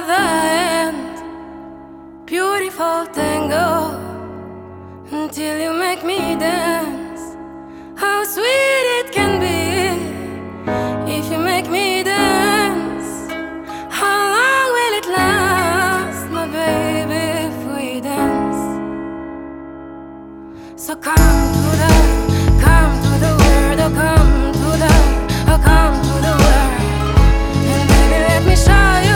the hand, beautiful tango, until you make me dance. How sweet it can be if you make me dance. How long will it last, my baby, if we dance? So come to the world, oh come to the world, and baby let me show you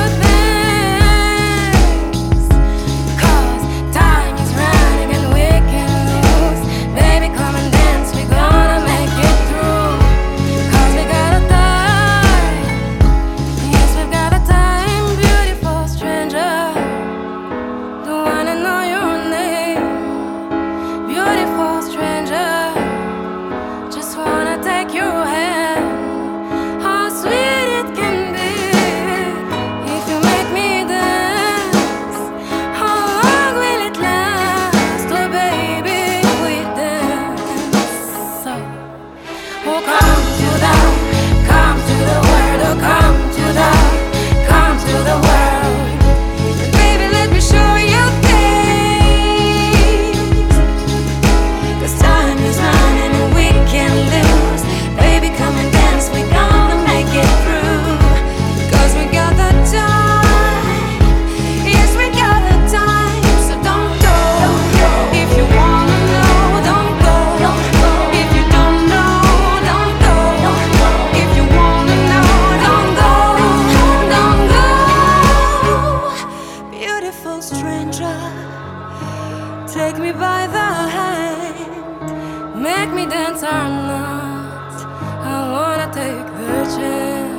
things. 'Cause time is running and we can lose. Baby come and dance, we gonna make it through. 'Cause we got a time, yes we've got a time, beautiful stranger. Don't wanna know your name, beautiful stranger. Just wanna take your hand. How sweet it can be if you make me dance. How long will it last, oh baby, if we dance? So, oh come to the world, oh come to the world. Baby, let me show you things. 'Cause time is running and we can't lose. Baby, come and dance, we gonna make it through. 'Cause we got the time, yes we got the time. So don't go if you wanna know, don't go if you don't know, don't go if you wanna know, don't go. Beautiful stranger, take me by the hand, make me dance or not. I wanna take the chance.